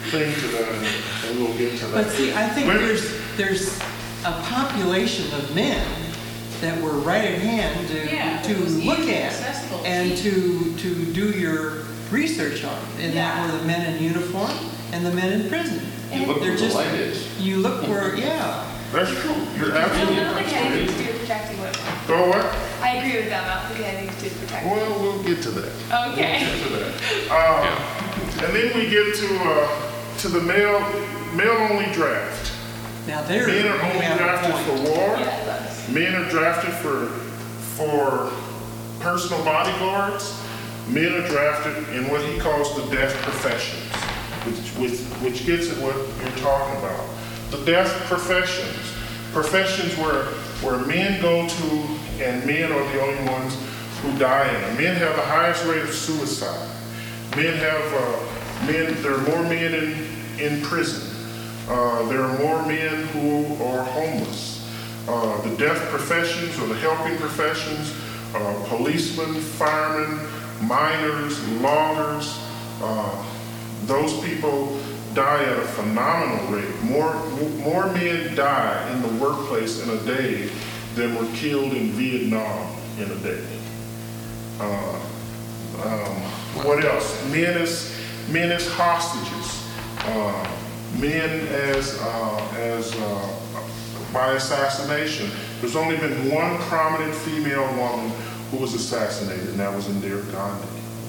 thing to that, and and we'll get to that. But see, I think Women- there's, there's a population of men that were right at hand Yeah, to, it to was look easy, at accessible, and cheap. to, to do your research on. And that Yeah. were the men in uniform and the men in prison. You look They're where the just- light is. You look where, yeah. That's true, you're I don't absolutely think it had anything to right. do with protecting women. So what? I agree with them. I don't think it had anything to do with protecting women. Well, we'll get to that. Okay. We'll get to that. Uh, And then we get to, uh, to the male, male-only draft. Now there, Men you are only have a drafted point. for war. Yeah, it does. Men are drafted for, for personal bodyguards. Men are drafted in what he calls the death professions, which, which, which gets at what you're talking about. The death professions, professions where, where men go to and men are the only ones who die in them. Men have the highest rate of suicide. Men have, uh, men, there are more men in, in prison. Uh, there are more men who are homeless. Uh, the death professions or the helping professions, uh, policemen, firemen, miners, loggers, uh, those people die at a phenomenal rate. More, more men die in the workplace in a day than were killed in Vietnam in a day. Uh, um, what else? Men as, men as hostages. Uh, men as, uh, as uh, by assassination. There's only been one prominent female woman who was assassinated, and that was Indira Gandhi.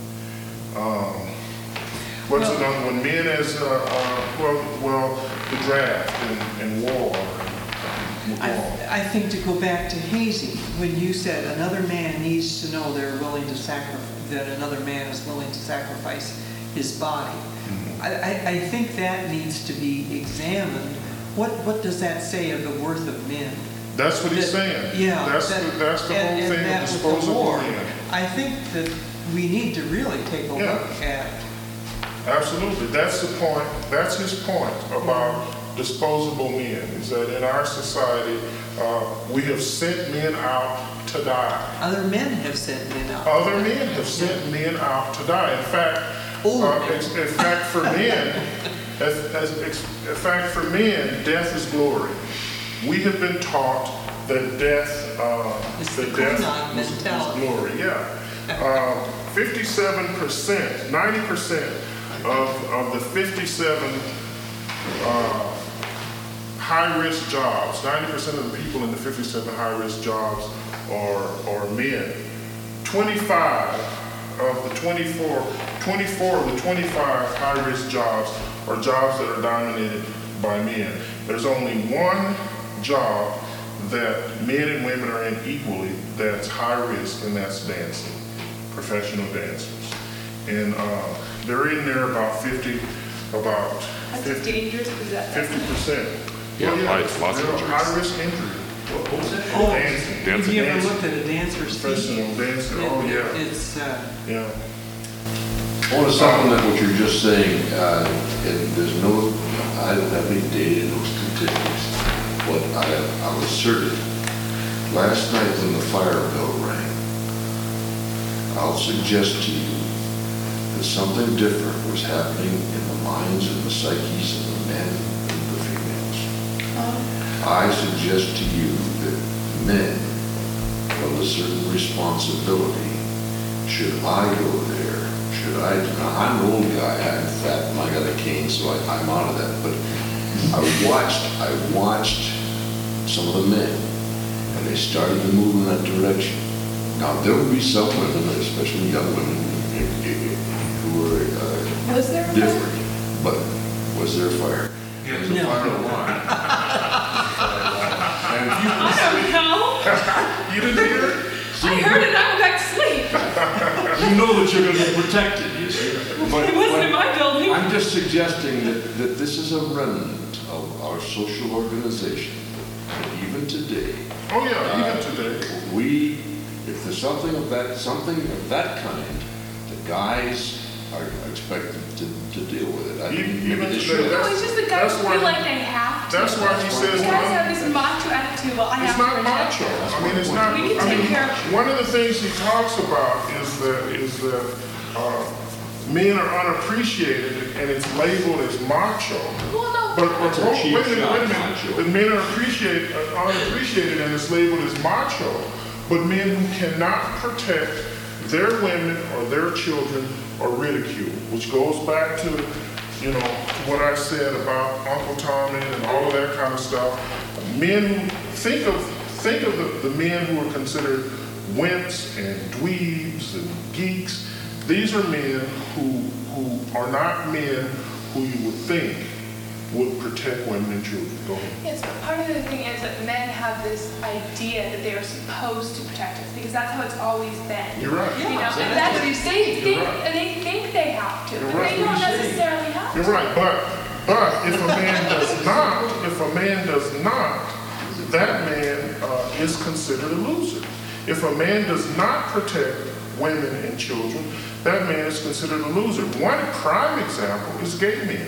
Um, what's Well- another one? Men as, uh, uh, well, well, the draft and, and war. and I, war. I think to go back to Hazy, when you said another man needs to know they're willing to sacrifice, that another man is willing to sacrifice his body. I, I, I think that needs to be examined. What, what does that say of the worth of men? That's what he's That- saying. Yeah. That's, that- the, that's the and- whole and thing that of with the disposable war, men. I think that we need to really take a Yeah. look at, Absolutely. That's the point. That's his point about disposable men, is that in our society, uh, we have sent men out to die. other men have sent men out. Other men have sent men out to die. In fact, Older uh, men. ex- in fact, for men, as, as, ex- in fact, for men, death is glory. We have been taught that death, uh, It's that the death Conan is, is mentality. glory. Yeah. Uh, fifty-seven percent, ninety percent of, of the fifty-seven uh, high-risk jobs, ninety percent of the people in the fifty-seven high-risk jobs are, are men. twenty-five of the twenty-four, twenty-four of the twenty-five high-risk jobs are jobs that are dominated by men. There's only one job that men and women are in equally that's high risk, and that's dancing, professional dancers. And uh, they're in there about fifty, about That's fifty, dangerous because that. fifty percent. Yeah, lots- lots of injuries. High risk injury. What was that? Oh, Dancing. have Dancing. you ever Dancing. looked at a dancer's feet? Professional dancer, It- oh yeah, It's, uh, yeah. I want to supplement what you're just saying, uh, and there's no, I don't have any data, no statistics, but I, I was certain, last night when the fire bell rang, I'll suggest to you that something different was happening in the minds and the psyches of the men and the females. I suggest to you that men feel a certain responsibility. Should I go there? Should I? Now, I'm an old guy, I'm fat, and I got a cane, so I, I'm out of that. But I watched, I watched some of the men, and they started to move in that direction. Now, there will be some women, especially young women, who were uh, Was there a fire? different. But was there a fire? There's a No. fire alarm. And if you I don't know. You didn't hear it? I heard it. I went back to sleep. You know that you're going to be protected, you see. But- It wasn't but in my building. I'm just suggesting that, that this is a remnant of our social organization. And even today, Oh yeah, even today. we, if there's something of that, something of that kind, the guys are expected to, to deal with it. I Even- think maybe even they today, should. No, it's just the guys That's who why- feel like they have to. That's why he says You guys one- have this macho attitude. Well, I It's have to not protect macho. it. I mean, it's not. We can I take mean, care of- one of the things he talks about is that is that uh, men are unappreciated and it's labeled as macho. Well, no. But, but It's a wait a cheap minute, shot, wait a minute. macho. The men are appreciated, uh, unappreciated and it's labeled as macho. But men who cannot protect their women or their children are ridiculed, which goes back to, you know, what I said about Uncle Tommy and all of that kind of stuff. Men who think of think of the, the men who are considered wimps and dweebs and geeks. These are men who who are not men who you would think would protect women and children. Go ahead. Yes, but part of the thing is that men have this idea that they are supposed to protect us because that's how it's always been. You're right. You know, Yeah, and that's that's what he's they saying. think, You're right. and they think they have to, You're but right. they don't What he's necessarily have to. You're right, but but if a man does not, if a man does not, that man uh, is considered a loser. If a man does not protect women and children, that man is considered a loser. One prime example is gay men.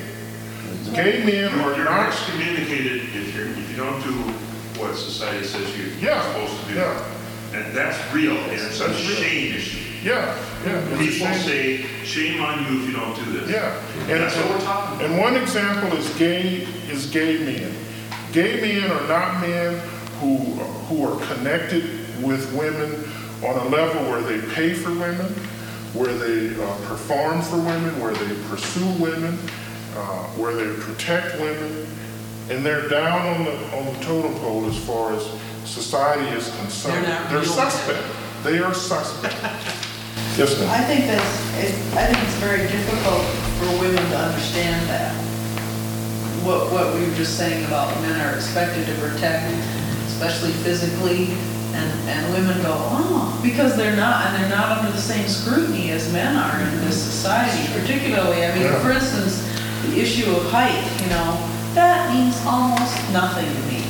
Gay men are You're not. excommunicated if you're, if you don't do what society says you're Yeah, supposed to do. yeah. And that's real, and it's a That's real. shame issue. Yeah, yeah. it's a People shame. say, shame on you if you don't do this. Yeah, and, That's what we're talking about. and one example is gay is gay men. Gay men are not men who who are connected with women on a level where they pay for women, where they uh, perform for women, where they pursue women, uh, where they protect women, and they're down on the on the totem pole as far as society is concerned. They're not They're real suspect. They are suspect. Yes, ma'am. I think that's, it- I think it's very difficult for women to understand that. What, what we were just saying about men are expected to protect, especially physically, and, and women go, oh, because they're not, and they're not under the same scrutiny as men are in this society, particularly, I mean, Yeah. for instance, the issue of height, you know, that means almost nothing to me.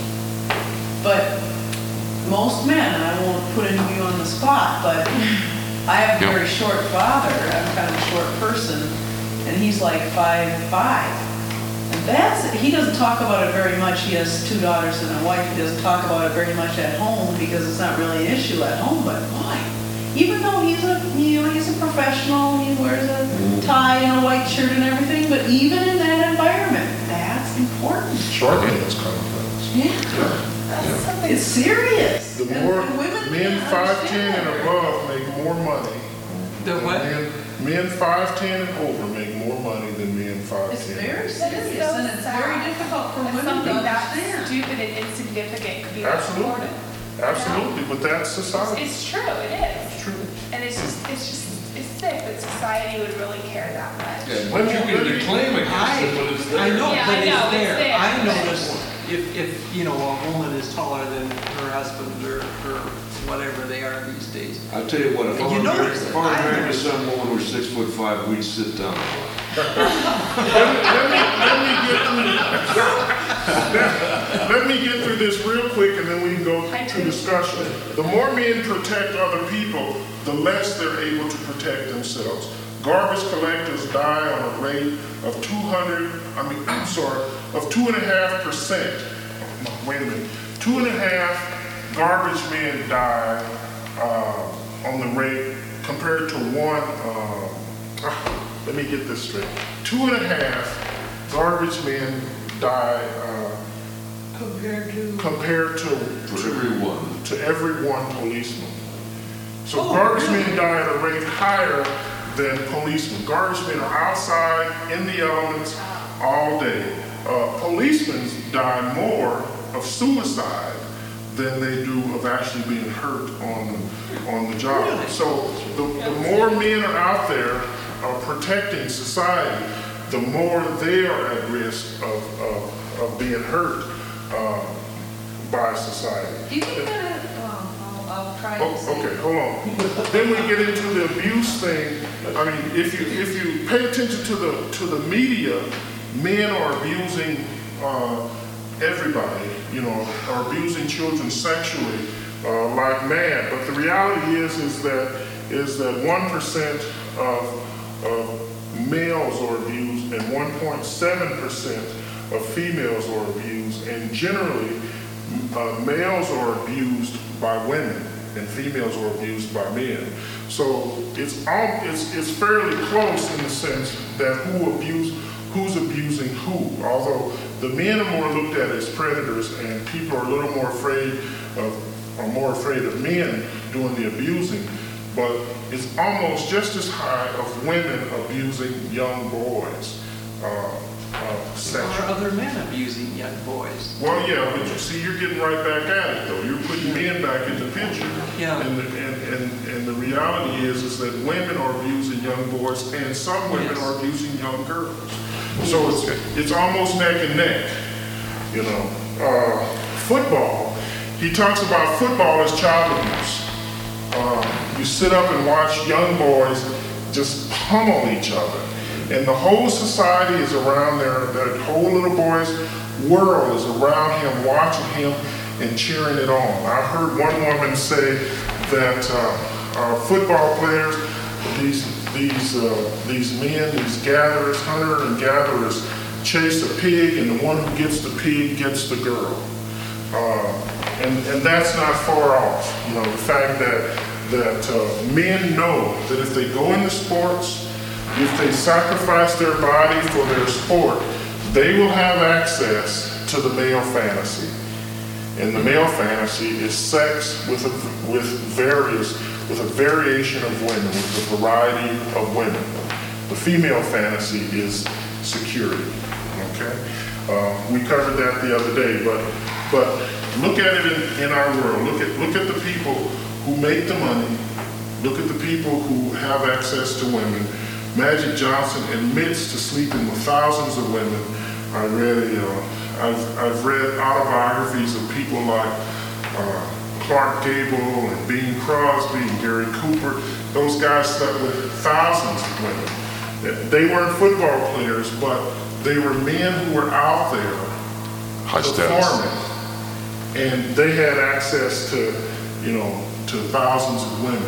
But most men, and I won't put any of you on the spot, but I have a Yep. very short father, I'm kind of a short person, and he's like five, five. And that's, he doesn't talk about it very much, he has two daughters and a wife, he doesn't talk about it very much at home because it's not really an issue at home, but boy, even though he's a, you know, he's a professional, he wears a tie and a white shirt and everything, but even in that environment, that's important. Short men's complex. Yeah. That's something. It's serious. The And- more and women men can't five understand ten and that. above make more money. The than what? Men, men five ten and over make more money than men five ten. It's very That is serious, so and it's sad. very difficult for And women to something that understand. stupid and insignificant could be that Absolutely. important. Absolutely, but that's It's, society. it's true, it is. It's true. And it's just, it's just, it's sick that society would really care that much. But you can claim against it, but it's there. I know, Yeah, but I it's know, it's there. there. I notice if, if, you know, a woman is taller than her husband or, or whatever they are these days. I'll tell you what, if I You were married, notice it. if I were I married to notice it. some woman who was six foot five, we'd sit down. Let me, let me get through, let, let me get through this real quick and then we can go to discussion. The more men protect other people, the less they're able to protect themselves. Garbage collectors die on a rate of two hundred, I mean, I'm sorry, of two and a half percent. Wait a minute. Two and a half garbage men die uh, on the rate compared to one, uh, ah, let me get this straight. Two and a half garbage men die uh, Compared to. compared to, For every one. to every one policeman. So Oh, garbage really? men die at a rate higher than policemen. Garbage men are outside in the elements all day. Uh, policemen die more of suicide than they do of actually being hurt on on the job. Really? So the, the more men are out there uh, protecting society, the more they are at risk of, of, of being hurt uh, by society. Do you think that, it- well, I'll, I'll try to Oh, say. okay, hold on. Then we get into the abuse thing. I mean, if you if you pay attention to the to the media, men are abusing uh, everybody. You know, are abusing children sexually uh, like mad. But the reality is is that is that one percent of of males are abused and one point seven percent of females are abused, and generally uh, males are abused by women. and females are abused by men. So it's all, it's, it's fairly close in the sense that who abuse, who's abusing who. Although the men are more looked at as predators and people are a little more afraid of, are more afraid of men doing the abusing, but it's almost just as high of women abusing young boys. Uh, uh, Or sexually. other men abusing young boys. Well, yeah, but you see, you're getting right back at it, though. You're putting men back in the picture. Yeah. And the, and, and, and the reality is, is that women are abusing young boys, and some women Yes. are abusing young girls. So it's, it's almost neck and neck, you know. Uh, football, he talks about football as child abuse. Uh, you sit up and watch young boys just pummel each other. And the whole society is around there, that whole little boy's world is around him, watching him and cheering it on. I heard one woman say that uh, our football players, these these uh, these men, these gatherers, hunter and gatherers, chase a pig, and the one who gets the pig gets the girl. Uh, and and that's not far off. You know, the fact that that uh, men know that if they go into sports, if they sacrifice their body for their sport, they will have access to the male fantasy. And the male fantasy is sex with a, with various, with a variation of women, with a variety of women. The female fantasy is security, okay? Uh, we covered that the other day, but but look at it in, in our world. Look at look at the people who make the money. Look at the people who have access to women. Magic Johnson admits to sleeping with thousands of women. I read, uh, I've, I've read autobiographies of people like uh, Clark Gable and Bing Crosby and Gary Cooper. Those guys slept with thousands of women. They weren't football players, but they were men who were out there High status. performing. And they had access to, you know, to thousands of women.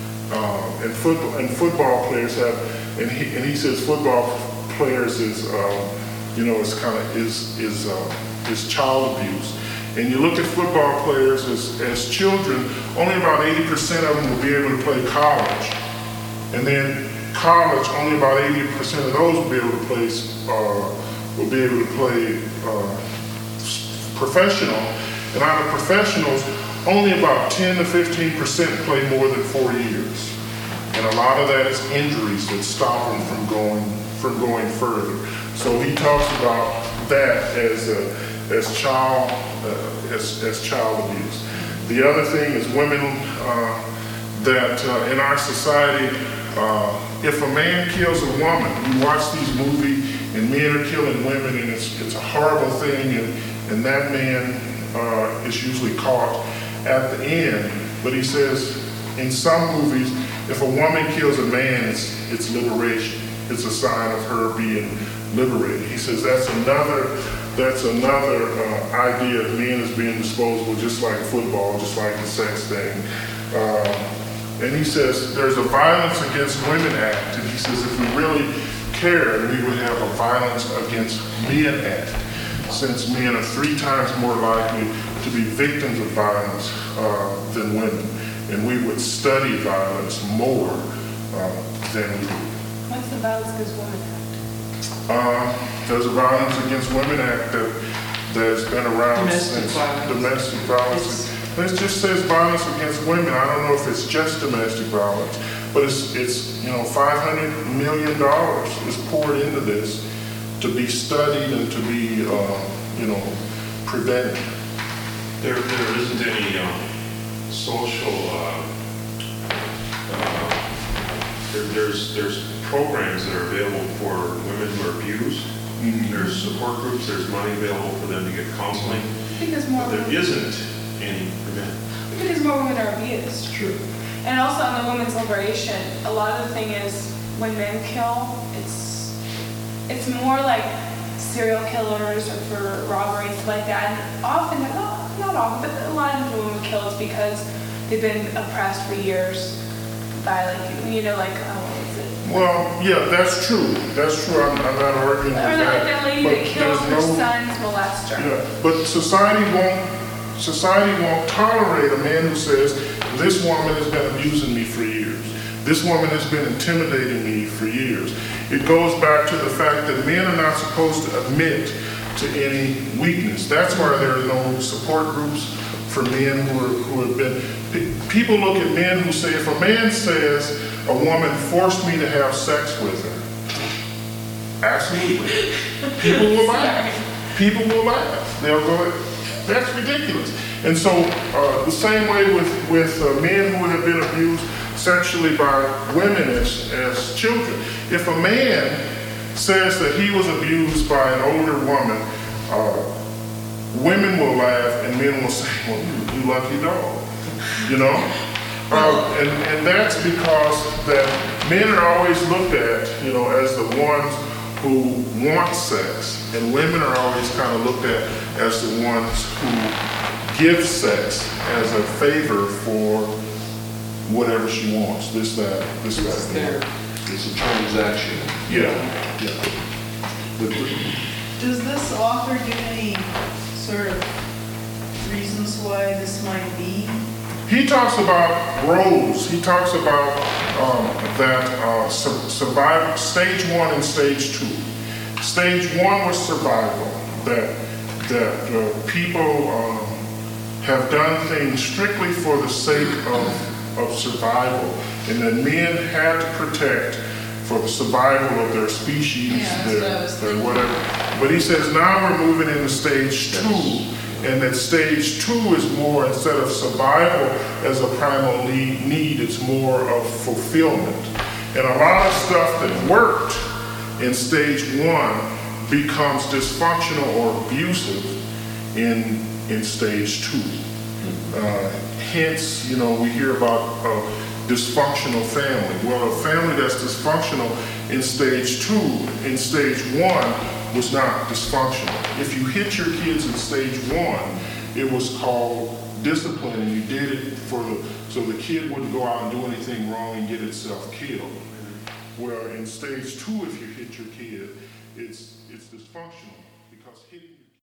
Uh, and football and football players have, and he and he says football players is, um, you know, is kind of is is uh, is child abuse. And you look at football players as as children, only about eighty percent of them will be able to play college, and then college, only about eighty percent of those will be able to play uh, will be able to play uh, professional. And out of professionals, only about ten to fifteen percent play more than four years. And a lot of that is injuries that stop them from going from going further. So he talks about that as a, as child uh, as, as child abuse. The other thing is women uh, that uh, in our society, uh, if a man kills a woman, you watch these movies and men are killing women, and it's it's a horrible thing, and, and that man uh, is usually caught at the end. But he says in some movies, if a woman kills a man, it's it's liberation. It's a sign of her being liberated. He says that's another that's another uh, idea of men as being disposable, just like football, just like the sex thing. Uh, and he says there's a Violence Against Women Act, and he says if we really cared, we would have a Violence Against Men Act, since men are three times more likely to be victims of violence uh, than women, and we would study violence more uh, than we do. What's the Violence Against Women Act? Uh, there's a Violence Against Women Act that that's been around Domestic since violence. domestic violence. It just says violence against women. I don't know if it's just domestic violence, but it's it's you know five hundred million dollars is poured into this to be studied and to be uh, you know prevented. There, there isn't any um, social, uh, uh, there, there's, there's programs that are available for women who are abused. Mhm. There's support groups, there's money available for them to get counseling. I think there's more But there women. isn't any prevent. I think there's more women are abused. True. And also on the women's liberation, a lot of the thing is when men kill, it's it's more like serial killers or for robbery, stuff like that. And often, not, not often, but a lot of the women kill is because they've been oppressed for years by like, you know, like, oh, what is it? Well, yeah, that's true. That's true. I'm, I'm not arguing with Or like that. that lady But that kills her there's no- son's molester. Yeah, but society won't, society won't tolerate a man who says, this woman has been abusing me for years. This woman has been intimidating me for years. It goes back to the fact that men are not supposed to admit to any weakness. That's why there are no support groups for men who, are, who have been, pe- people look at men who say, if a man says a woman forced me to have sex with her, absolutely, people will laugh. People will laugh. They'll go, that's ridiculous. And so uh, the same way with, with uh, men who have been abused sexually by women as, as children. If a man says that he was abused by an older woman, uh, women will laugh and men will say, well, you, you lucky dog, you know? Uh, and, and that's because that men are always looked at, you know, as the ones who want sex, and women are always kind of looked at as the ones who give sex as a favor for whatever she wants, this, that, this, that, and that. It's a transaction. Yeah, yeah. But Does this author give any sort of reasons why this might be? He talks about roles. He talks about um, that uh, su- survival, stage one and stage two. Stage one was survival, that that uh, people um, have done things strictly for the sake of, of survival, and that men had to protect for the survival of their species, Yeah, that's their, what I was their thinking. whatever. But he says now we're moving into stage two, and that stage two is more, instead of survival as a primal need, need, it's more of fulfillment. And a lot of stuff that worked in stage one becomes dysfunctional or abusive in, in stage two. Uh, hence, you know, we hear about a dysfunctional family. Well, a family that's dysfunctional in stage two, in stage one, was not dysfunctional. If you hit your kids in stage one, it was called discipline, and you did it for the, so the kid wouldn't go out and do anything wrong and get itself killed. Where in stage two, if you hit your kid, it's, it's dysfunctional, because hitting your kid